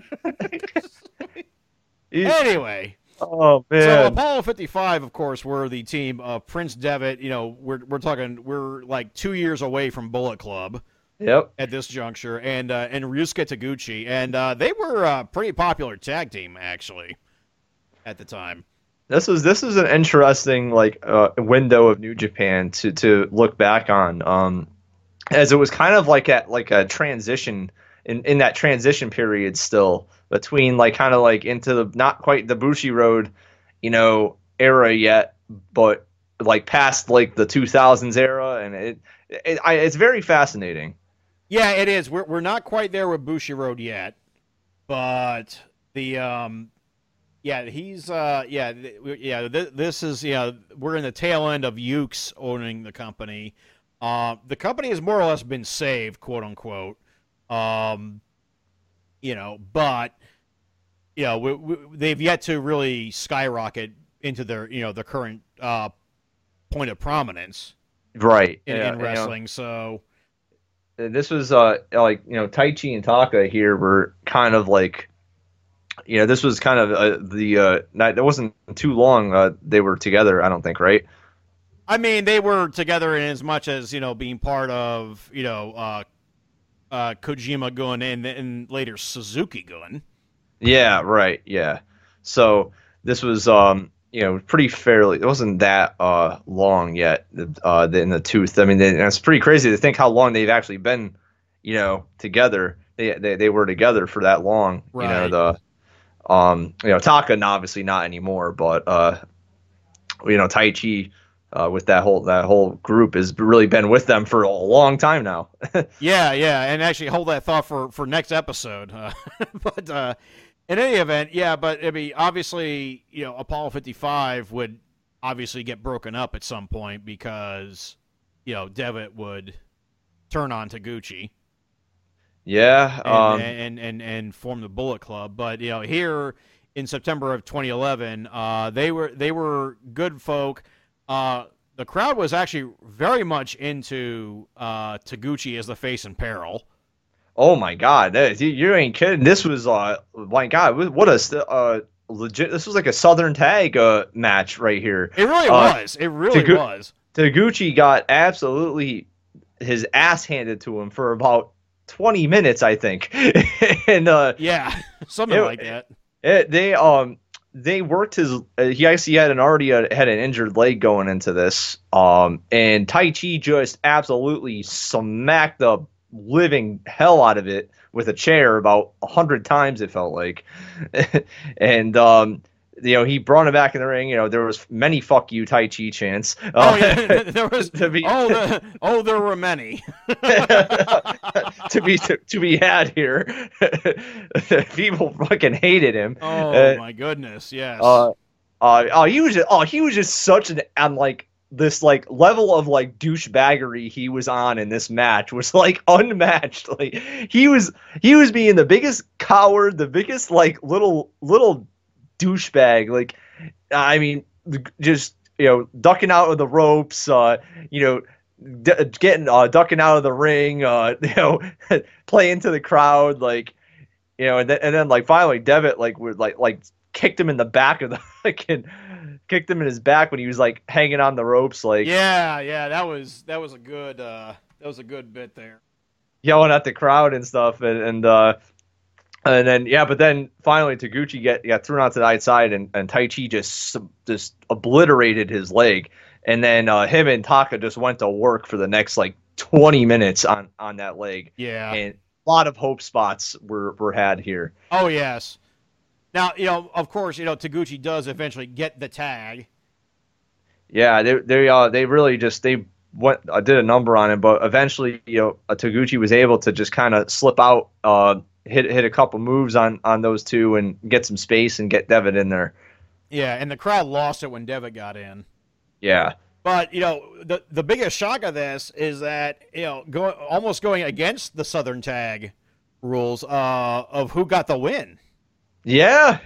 He- Anyway, oh so man. Apollo fifty-five, of course, were the team of Prince Devitt. You know, we're we're talking, we're like two years away from Bullet Club Yep. at this juncture, and uh, and Ryusuke Taguchi, and uh, they were a pretty popular tag team actually at the time. This was this is an interesting like uh, window of New Japan to to look back on. Um, as it was kind of like at like a transition in in that transition period still between like kind of like into the not quite the Bushi Road, you know, era yet, but like past like the two thousands era, and it, it I, it's very fascinating. Yeah, it is. We're we're not quite there with Bushi Road yet, but the um, yeah, he's uh, yeah, th- yeah. Th- this is yeah, we're in the tail end of Ukes owning the company. Uh, the company has more or less been saved, quote unquote. Um, you know, but you know, we, we, they've yet to really skyrocket into their you know the current uh point of prominence right in, yeah, in wrestling. You know, so this was uh like you know Taichi and Taka here were kind of like you know this was kind of uh, the uh not that wasn't too long uh, they were together I don't think right. I mean they were together in as much as you know being part of you know uh, uh, Kojima Gun and and later Suzuki Gun. Yeah, right. Yeah. So this was um you know pretty fairly it wasn't that uh long yet uh in the tooth. I mean they, it's pretty crazy to think how long they've actually been you know together. They they, they were together for that long. Right. You know the um you know Taka obviously not anymore, but uh you know Taichi uh with that whole that whole group has really been with them for a long time now. yeah, yeah, and actually hold that thought for for next episode. Uh, but uh in any event, yeah, but I mean, obviously, you know, Apollo fifty-five would obviously get broken up at some point because, you know, Devitt would turn on Taguchi. Yeah, and, um, and, and and and form the Bullet Club. But you know, here in September of twenty eleven, uh, they were they were good folk. Uh, the crowd was actually very much into uh, Taguchi as the face in peril. Oh my God, that, you, you ain't kidding. This was uh, my God, what a uh, legit. This was like a Southern Tag uh match right here. It really uh, was. It really Tagu- was. Taguchi got absolutely his ass handed to him for about twenty minutes, I think. and uh, yeah, something it, like that. It, they um they worked his. Uh, he actually had an already uh, had an injured leg going into this. Um, and Taichi just absolutely smacked the living hell out of it with a chair about a hundred times it felt like. and um you know he brought him back in the ring. You know there was many fuck you Taichi chants. Uh, oh yeah, there was to be, oh the, oh there were many to be to, to be had here. People fucking hated him. Oh uh, my goodness, yes. Uh, uh oh he was just, oh he was just such an I'm like this like level of like douchebaggery he was on in this match was like unmatched. Like he was he was being the biggest coward, the biggest like little little douchebag. Like I mean, just you know, ducking out of the ropes. Uh, you know, d- getting uh, ducking out of the ring. Uh, you know, playing to the crowd. Like you know, and then and then like finally Devitt like would like like kicked him in the back of the fucking. Kicked him in his back when he was like hanging on the ropes, like yeah, yeah. That was that was a good uh, that was a good bit there, yelling at the crowd and stuff, and and uh, and then yeah, but then finally Taguchi get got thrown out to the outside, and and Taichi just just obliterated his leg, and then uh, him and Taka just went to work for the next like twenty minutes on on that leg. Yeah, and a lot of hope spots were were had here. Oh yes. Now, you know, of course, you know, Taguchi does eventually get the tag. Yeah, they they uh they really just they went uh, did a number on him, but eventually, you know, uh, Taguchi was able to just kind of slip out, uh, hit hit a couple moves on on those two and get some space and get Devitt in there. Yeah, and the crowd lost it when Devitt got in. Yeah. But, you know, the the biggest shock of this is that, you know, go, almost going against the Southern Tag rules uh, of who got the win. Yeah,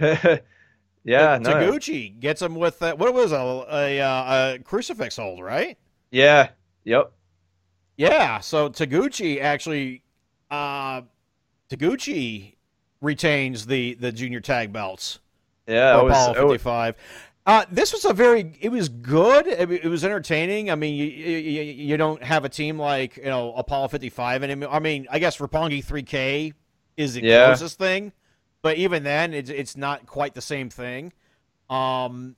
yeah. The, Taguchi no. gets him with uh, what was a, a, a crucifix hold, right? Yeah. Yep. Yeah. So Taguchi actually, uh, Taguchi retains the, the junior tag belts. Yeah. It was, Apollo fifty-five. It was... Uh, this was a very. It was good. It, it was entertaining. I mean, you, you you don't have a team like you know Apollo fifty-five, and I mean, I guess Roppongi three K is the yeah. closest thing. But even then, it's it's not quite the same thing. Um,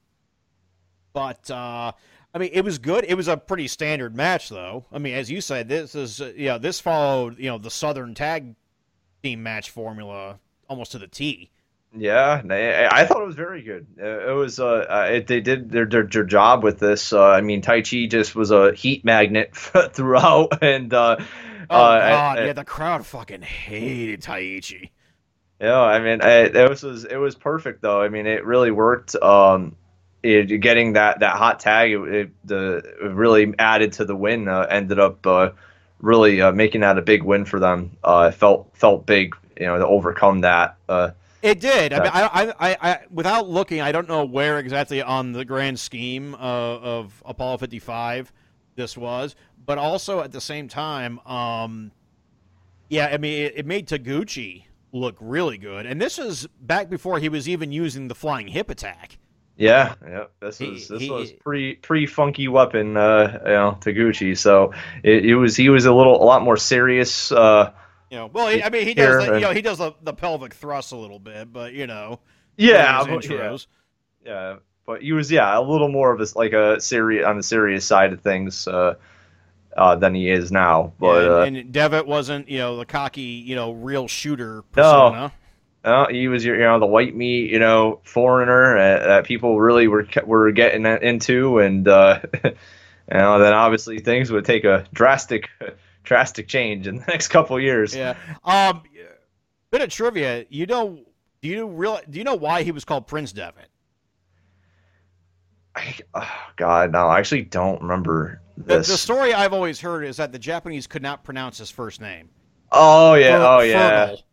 but uh, I mean, it was good. It was a pretty standard match, though. I mean, as you said, this is uh, you know this followed you know the Southern Tag Team match formula almost to the T. Yeah, I thought it was very good. It was uh, it, they did their, their their job with this. Uh, I mean, Taichi just was a heat magnet throughout, and uh, oh uh, god, I, yeah, the crowd fucking hated Taichi. Yeah, I mean, it, it was it was perfect though. I mean, it really worked. Um, it, getting that, that hot tag, it, it, the, it really added to the win. Uh, ended up uh, really uh, making that a big win for them. Uh, it felt felt big, you know, to overcome that. Uh, It did. I mean, That- I, I, I, I, without looking, I don't know where exactly on the grand scheme of, of Apollo fifty-five this was, but also at the same time, um, yeah, I mean, it, it made Taguchi look really good, and this was back before he was even using the flying hip attack. Yeah, yeah. This He- was this he- was pre pre funky weapon, uh, you know, Taguchi. So it, it was he was a little a lot more serious. Uh, You know, well, he, I mean, he Here, does, the, you and- know, he does the, the pelvic thrust a little bit, but you know, yeah, during his but- yeah, intros. yeah. But he was yeah a little more of a like a serious on the serious side of things uh, uh, than he is now. But Yeah, uh, and, and Devitt wasn't, you know, the cocky, you know, real shooter persona. Uh, he was your, you know, the white meat, you know, foreigner uh, that people really were were getting into, and uh, you know, then obviously things would take a drastic, drastic change in the next couple of years. Yeah. Um, bit of trivia. You know, do you real? Do you know why he was called Prince Devitt? I, oh, God, no, I actually don't remember The, this. the story I've always heard is that the Japanese could not pronounce his first name. oh yeah, Fer- oh yeah, Fergal.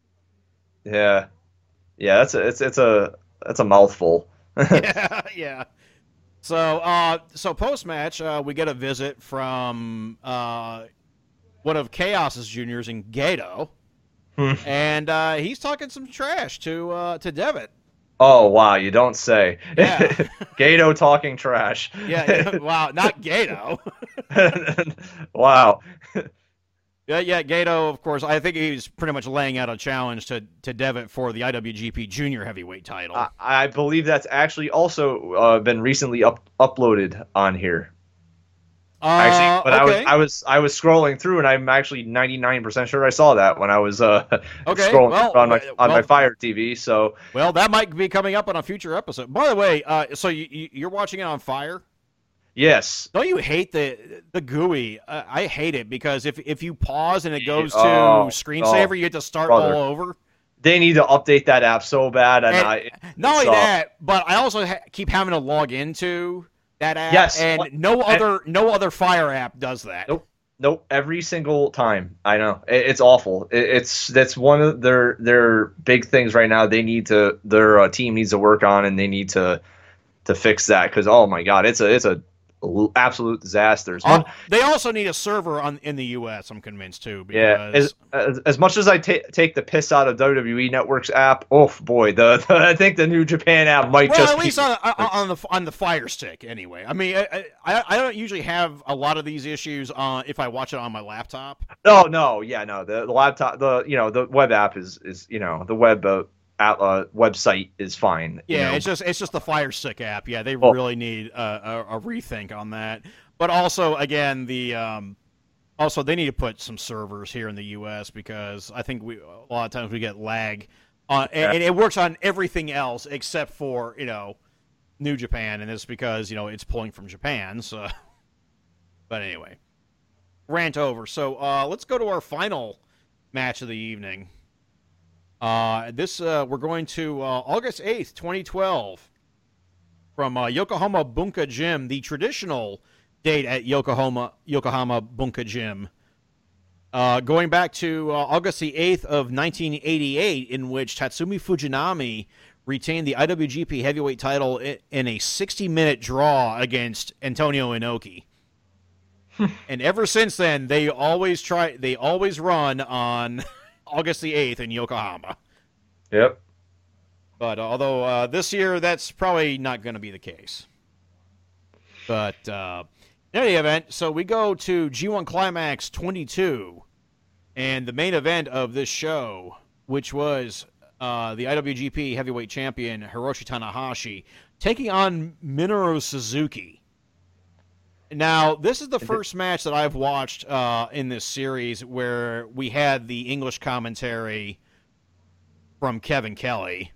yeah, yeah. That's a it's it's a that's a mouthful. yeah, yeah. So, uh, so post match, uh, we get a visit from uh, one of Chaos's juniors in Gato, Hmm. and uh, he's talking some trash to uh, to Devitt. Oh wow, you don't say. Yeah. Gato talking trash. Yeah, yeah, wow, not Gato. wow. Yeah, yeah, Gato, of course. I think he's pretty much laying out a challenge to, to Devitt for the I W G P Junior Heavyweight title. I, I believe that's actually also uh, been recently up, uploaded on here. uh, Actually, but okay. I was I was I was scrolling through, and I'm actually ninety-nine percent sure I saw that when I was uh, Okay, scrolling well, on my on my well- Fire T V. So Well, that might be coming up on a future episode. By the way, uh, so you, you, you're watching it on Fire? yes, Don't you hate the the G U I? Uh, I hate it because if if you pause and it goes to Oh, screensaver, oh, you get to start brother. all over. they need to update that app so bad, and, And I not only it's, uh, that, but I also ha- keep having to log into that app. Yes. and What- no and- other no other Fire app does that. Nope. Nope, every single time. I know it, it's awful. It, it's that's one of their their big things right now. They need to their uh, team needs to work on, and they need to to fix that because oh my god, it's a it's a l- absolute disaster. It's Uh, one- they also need a server on in the U S. I'm convinced too. Because, yeah, as, as as much as I ta take the piss out of W W E Network's app, oh boy, the, the I think the New Japan app might well, just at least be, on, on on the on the Fire Stick anyway. I mean, I, I I don't usually have a lot of these issues on if I watch it on my laptop. no no yeah no the, the laptop the you know the web app is is you know the web uh, app, uh, website is fine. you Yeah, know. it's just it's just the Fire Stick app. Yeah, they Oh. really need a, a, a rethink on that. But also, again, the um, also they need to put some servers here in the U S because I think we a lot of times we get lag, on, and, Yeah. and it works on everything else except for you know New Japan, and it's because you know it's pulling from Japan. So, but anyway, rant over. So uh, let's go to our final match of the evening. Uh, this uh, we're going to uh, August eighth, twenty twelve, from uh, Yokohama Bunka Gym, the traditional date at Yokohama Yokohama Bunka Gym. Uh, going back to uh, August the eighth of nineteen eighty-eight, in which Tatsumi Fujinami retained the I W G P Heavyweight title i- in a sixty-minute draw against Antonio Inoki. And ever since then, they always try. They always run on August the eighth in Yokohama. Yep. But uh, although uh, this year that's probably not going to be the case. But uh, in any event, so we go to G one Climax twenty-two, and the main event of this show, which was uh, the I W G P Heavyweight Champion Hiroshi Tanahashi taking on Minoru Suzuki. Now, this is the first match that I've watched uh, in this series where we had the English commentary from Kevin Kelly.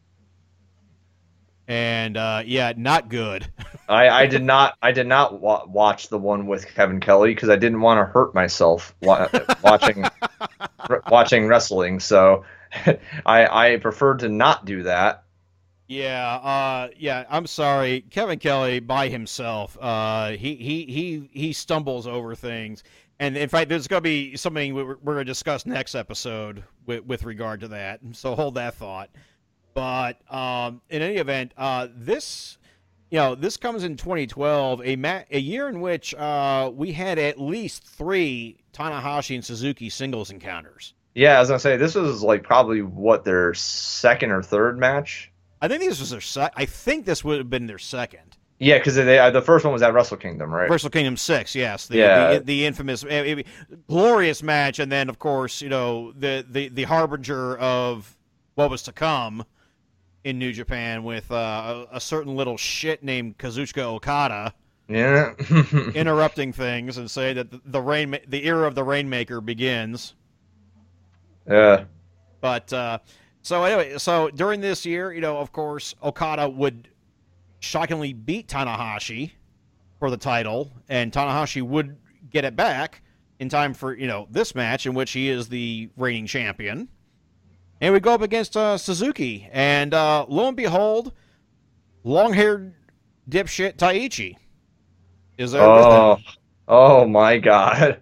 And, uh, yeah, not good. I, I did not I did not wa- watch the one with Kevin Kelly because I didn't want to hurt myself wa- watching r- watching wrestling. So I I preferred to not do that. Yeah, uh, yeah, I'm sorry. Kevin Kelly by himself, uh, he, he, he, he stumbles over things. And in fact, there's going to be something we're, we're going to discuss next episode with, with regard to that. So hold that thought. But um, in any event, uh, this, you know, this comes in twenty twelve, a ma- a year in which uh, we had at least three Tanahashi and Suzuki singles encounters. Yeah, I was gonna say this was like probably what their second or third match. I think this was their. Se- I think this would have been their second. Yeah, because they uh, the first one was at Wrestle Kingdom, right? Wrestle Kingdom six, yes. The, yeah. the, the infamous, uh, glorious match, and then of course, you know, the the the harbinger of what was to come in New Japan with uh, a, a certain little shit named Kazuchika Okada. Yeah. interrupting things and say that the, the rain, the era of the Rainmaker begins. Yeah. But uh, so anyway, so during this year, you know, of course, Okada would shockingly beat Tanahashi for the title, and Tanahashi would get it back in time for, you know, this match in which he is the reigning champion. And we go up against uh, Suzuki, and uh, lo and behold, long-haired dipshit Taichi is there. Oh, with oh my God.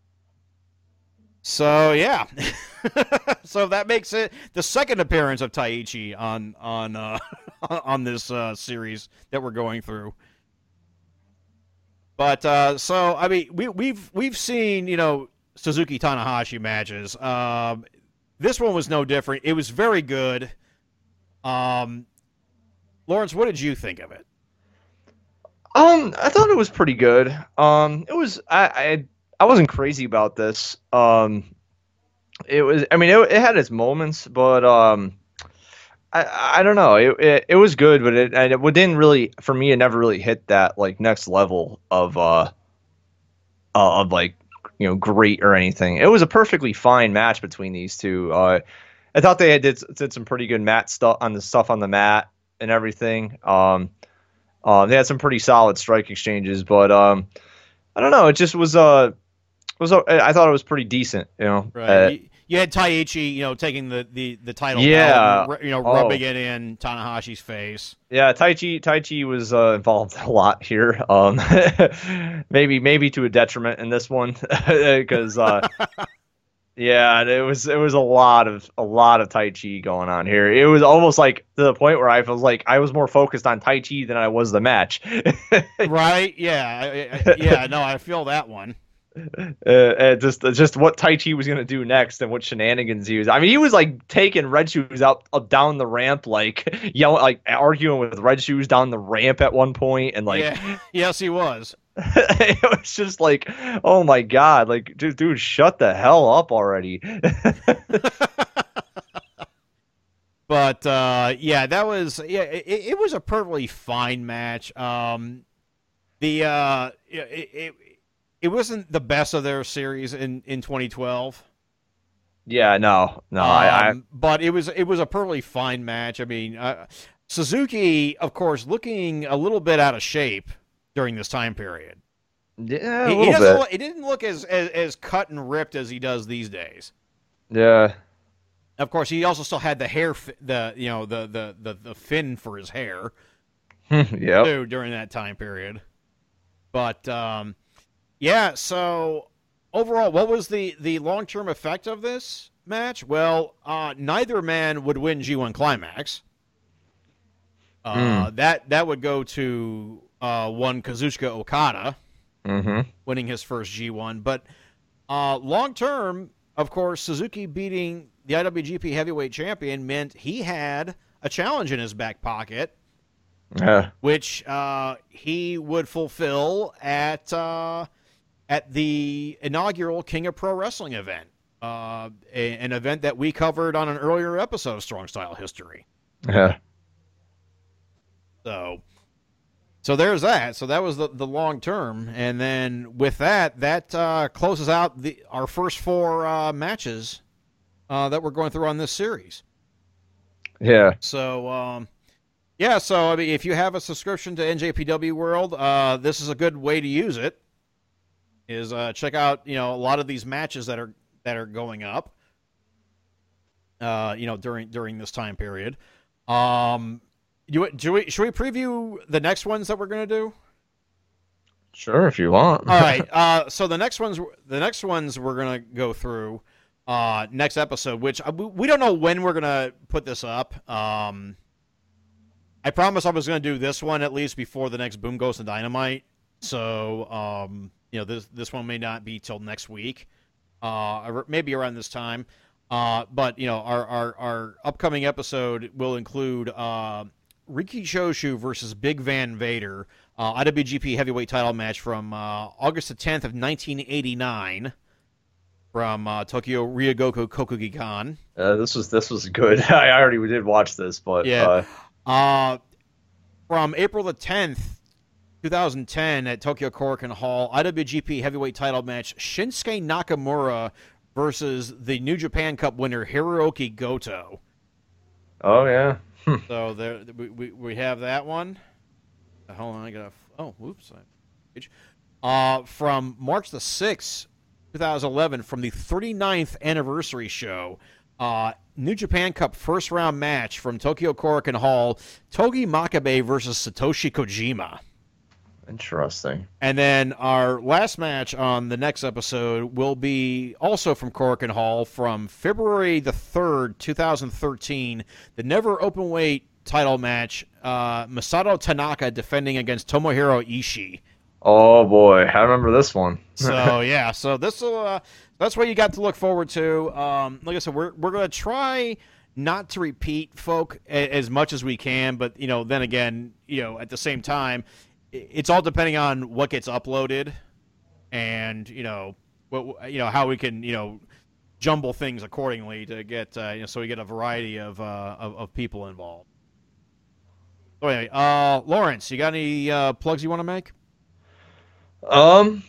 So yeah, so that makes it the second appearance of Taichi on on uh, on this uh, series that we're going through. But uh, so I mean, we we've we've seen, you know, Suzuki Tanahashi matches. Um, this one was no different. It was very good. Um, Lawrence, what did you think of it? Um, I thought it was pretty good. Um, it was I I, I wasn't crazy about this. Um, it was I mean it, it had its moments, but um, I I don't know. It it, it was good, but it and it didn't really for me. It never really hit that like next level of uh, uh of like you know great or anything. It was a perfectly fine match between these two. Uh, I thought they had did did some pretty good mat stuff on the stuff on the mat and everything. Um. Um, they had some pretty solid strike exchanges, but um, I don't know. It just was uh, was uh, I thought it was pretty decent, you know. Right. Uh, you, you had Taichi, you know, taking the, the, the title, yeah, belt and, you know, oh. rubbing it in Tanahashi's face. Yeah, Taichi Taichi was uh, involved a lot here. Um, maybe maybe to a detriment in this one because uh, yeah, it was it was a lot of a lot of Tai Chi going on here. It was almost like to the point where I was like I was more focused on Tai Chi than I was the match. Right? Yeah, I, I, yeah. No, I feel that one. Uh, uh, just just what Tai Chi was gonna do next and what shenanigans he was. I mean, he was like taking Red Shoes out up down the ramp, like yelling, like arguing with Red Shoes down the ramp at one point, and like yeah. Yes, he was. It was just like, oh my God, like, dude, dude, shut the hell up already. But uh, yeah, that was yeah, it, it was a perfectly fine match. Um, the uh, it, it it wasn't the best of their series in, in twenty twelve. Yeah, no, no, um, I, I, but it was it was a perfectly fine match. I mean, uh, Suzuki, of course, looking a little bit out of shape during this time period. Yeah, a he, little he doesn't bit. Look, it didn't look as, as as cut and ripped as he does these days. Yeah. Of course, he also still had the hair, the you know the the the, the fin for his hair. Yeah. Too, during that time period. But um, yeah. So overall, what was the the long term effect of this match? Well, uh, neither man would win G one Climax. Uh, mm. That that would go to uh, one Kazuchika Okada, mm-hmm. winning his first G one. But uh, long term, of course, Suzuki beating the I W G P Heavyweight Champion meant he had a challenge in his back pocket, yeah. which uh, he would fulfill at uh, at the inaugural King of Pro Wrestling event, uh, a, an event that we covered on an earlier episode of Strong Style History. Yeah. So, so there's that. So that was the, the long term, and then with that, that uh, closes out the our first four uh, matches uh, that we're going through on this series. Yeah. So, um, yeah. So I mean, if you have a subscription to N J P W World, uh, this is a good way to use it. Is uh, check out you know a lot of these matches that are that are going up. Uh, you know during during this time period. Um. You, do we, should we preview the next ones that we're going to do? Sure, if you want. All right. Uh, so the next ones, the next ones we're gonna go through uh, next episode, which uh, we we don't know when we're gonna put this up. Um, I promise I was gonna do this one at least before the next Boom Goes and Dynamite. So um, you know, this this one may not be till next week, uh, or maybe around this time. Uh, but you know, our, our our upcoming episode will include uh, Riki Choshu versus Big Van Vader, uh, I W G P Heavyweight Title match from uh, August the tenth of nineteen eighty-nine from uh, Tokyo Ryogoku Kokugikan. Uh, this was this was good. I already did watch this, but Yeah. Uh... Uh, from April the tenth, twenty ten at Tokyo Korakuen Hall, I W G P Heavyweight Title match Shinsuke Nakamura versus the New Japan Cup winner Hiroki Goto. Oh yeah. So there we, we we have that one. Hold on, I got. Oh, whoops. Uh, from March the sixth, twenty eleven, from the thirty-ninth anniversary show, uh, New Japan Cup first round match from Tokyo Korakuen Hall, Togi Makabe versus Satoshi Kojima. Interesting. And then our last match on the next episode will be also from Korakuen Hall from February the third, twenty thirteen, the Never Openweight title match, uh, Masato Tanaka defending against Tomohiro Ishii. Oh boy, I remember this one. So yeah, so this will uh, that's what you got to look forward to. Um, like I said, we're we're gonna try not to repeat folk a, as much as we can, but you know, then again, you know, at the same time, it's all depending on what gets uploaded, and you know, what you know how we can you know jumble things accordingly to get uh, you know so we get a variety of uh, of, of people involved. So anyway, uh, Lawrence, you got any uh, plugs you want to make? Um.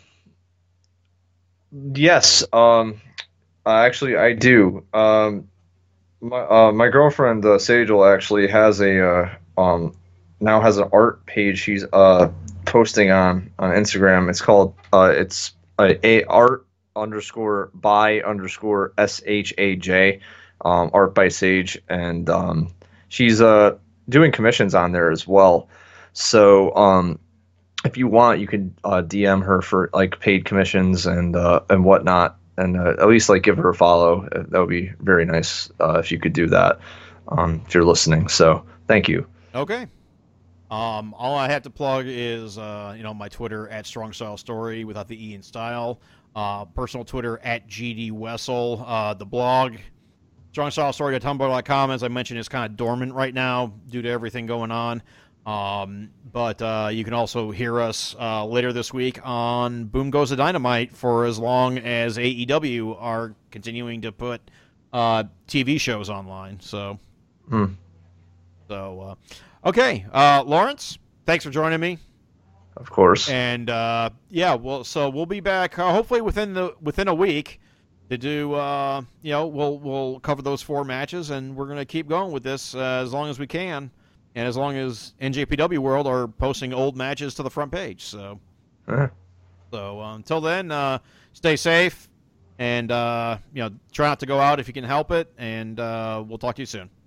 Yes. Um. Uh, actually, I do. Um. My uh, my girlfriend uh, Sejal actually has a uh, um now has an art page she's uh posting on on Instagram. It's called uh it's uh, a art underscore by underscore s h a j um art by Sage, and um she's uh doing commissions on there as well. So um if you want, you could uh, D M her for like paid commissions and uh, and whatnot, and uh, at least like give her a follow. That would be very nice uh, if you could do that um, if you're listening. So thank you. Okay. Um, all I have to plug is uh, you know my Twitter at Strong Style Story without the E in style. Uh, personal Twitter at G D Wessel. Uh, the blog strong style story dot tumblr dot com, as I mentioned, is kind of dormant right now due to everything going on. Um, but uh, you can also hear us uh, later this week on Boom Goes the Dynamite for as long as A E W are continuing to put uh, T V shows online. So, hmm. so uh, okay, uh, Lawrence, thanks for joining me. Of course. And uh, yeah, well, so we'll be back uh, hopefully within the within a week to do. Uh, you know, we'll we'll cover those four matches, and we're gonna keep going with this uh, as long as we can. And as long as N J P W World are posting old matches to the front page. So, uh-huh. so uh, until then, uh, stay safe and, uh, you know, try not to go out if you can help it. And uh, we'll talk to you soon.